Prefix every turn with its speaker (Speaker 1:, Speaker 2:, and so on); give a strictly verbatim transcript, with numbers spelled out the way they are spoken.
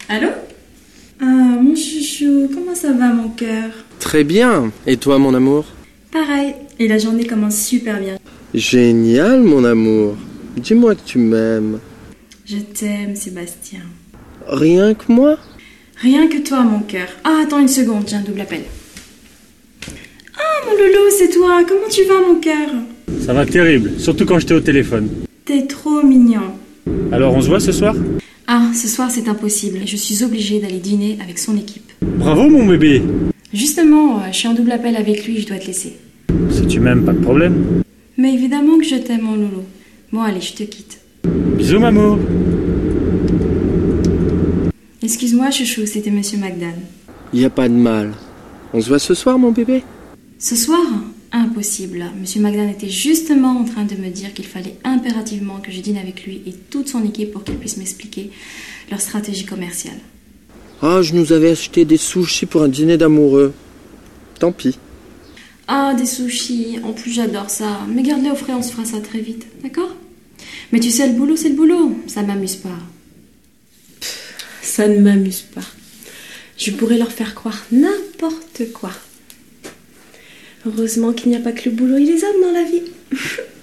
Speaker 1: Allô? Ah, mon chouchou, comment ça va mon cœur?
Speaker 2: Très bien. Et toi, mon amour?
Speaker 1: Pareil. Et la journée commence super bien.
Speaker 2: Génial, mon amour. Dis-moi que tu m'aimes.
Speaker 1: Je t'aime, Sébastien.
Speaker 2: Rien que moi?
Speaker 1: Rien que toi, mon cœur. Ah, attends une seconde, j'ai un double appel. Ah, mon loulou, c'est toi. Comment tu vas, mon cœur?
Speaker 3: Ça va terrible, surtout quand j'étais au téléphone.
Speaker 1: T'es trop mignon.
Speaker 3: Alors on se voit ce soir?
Speaker 1: Ah, ce soir c'est impossible. Je suis obligée d'aller dîner avec son équipe.
Speaker 3: Bravo mon bébé!
Speaker 1: Justement, je suis en double appel avec lui, je dois te laisser.
Speaker 3: Si tu m'aimes, pas de problème.
Speaker 1: Mais évidemment que je t'aime, mon loulou. Bon, allez, je te quitte.
Speaker 3: Bisous, maman.
Speaker 1: Excuse-moi, chouchou, c'était Monsieur Magdan.
Speaker 2: Y a pas de mal. On se voit ce soir, mon bébé?
Speaker 1: Ce soir? Impossible. Monsieur Magdan était justement en train de me dire qu'il fallait impérativement que je dîne avec lui et toute son équipe pour qu'il puisse m'expliquer leur stratégie commerciale.
Speaker 2: Ah, je nous avais acheté des sushis pour un dîner d'amoureux. Tant pis.
Speaker 1: Ah, des sushis. En plus, j'adore ça. Mais garde-les au frais, on se fera ça très vite. D'accord? Mais tu sais, le boulot, c'est le boulot. Ça m'amuse pas.
Speaker 4: Pff, ça ne m'amuse pas. Je pourrais leur faire croire n'importe quoi. Heureusement qu'il n'y a pas que le boulot et les hommes dans la vie.